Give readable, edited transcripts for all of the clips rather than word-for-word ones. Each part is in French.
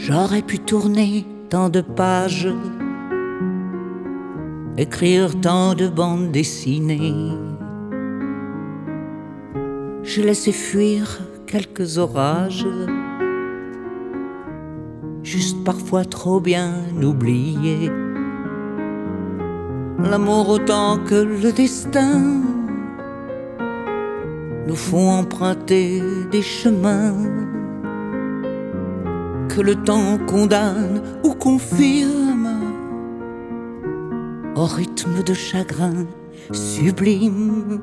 J'aurais pu tourner tant de pages, écrire tant de bandes dessinées. J'ai laissé fuir quelques orages, juste parfois trop bien oublié. L'amour autant que le destin nous font emprunter des chemins que le temps condamne ou confirme au rythme de chagrin sublime.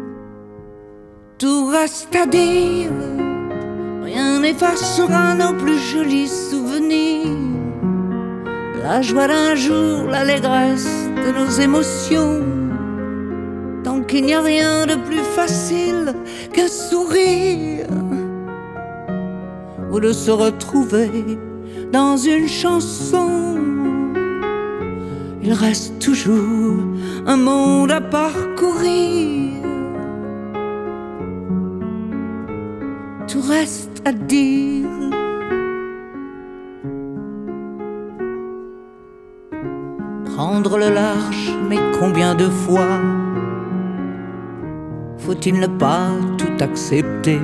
Tout reste à dire, rien n'effacera nos plus jolis souvenirs. La joie d'un jour, l'allégresse de nos émotions. Tant qu'il n'y a rien de plus facile qu'un sourire, ou de se retrouver dans une chanson. Il reste toujours un monde à parcourir. Tout reste à dire. Prendre le large, mais combien de fois faut-il ne pas tout accepter?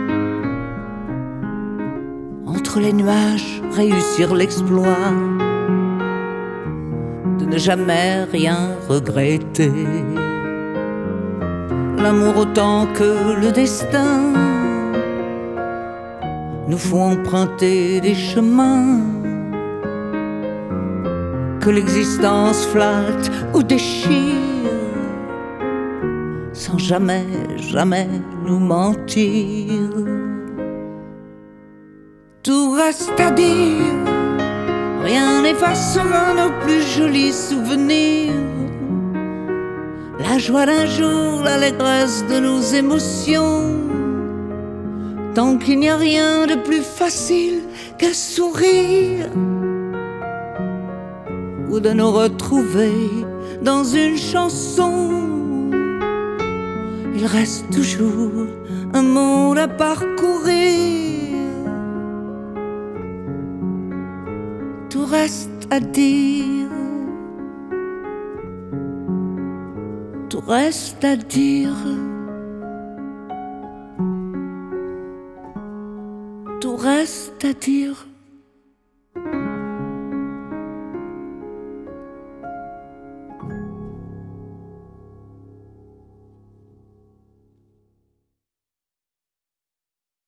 Entre les nuages, réussir l'exploit de ne jamais rien regretter. L'amour autant que le destin nous font emprunter des chemins que l'existence flatte ou déchire, sans jamais, jamais nous mentir. Tout reste à dire, rien n'effacera nos plus jolis souvenirs. La joie d'un jour, l'allégresse de nos émotions. Tant qu'il n'y a rien de plus facile qu'un sourire, ou de nous retrouver dans une chanson. Il reste toujours un monde à parcourir. Tout reste à dire. Tout reste à dire. Tout reste à dire.